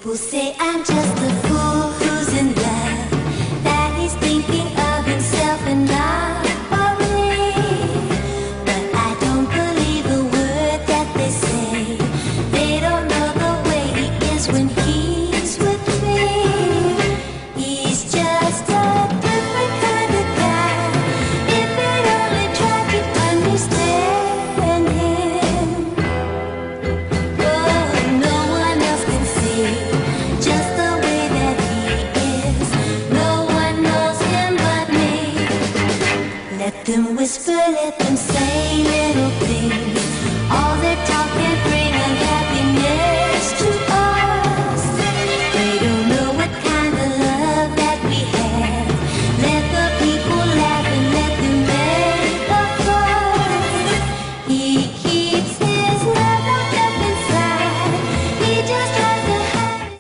People say I'm just a fool who's in love, that he's thinking of himself and not of me. But I don't believe a word that they say. They don't know the way he is when he's with me. He's just a different kind of guy. If you'd only try to understand him. Oh, no one else can see just the way that he is. No one knows him but me. Let them whisper, let them say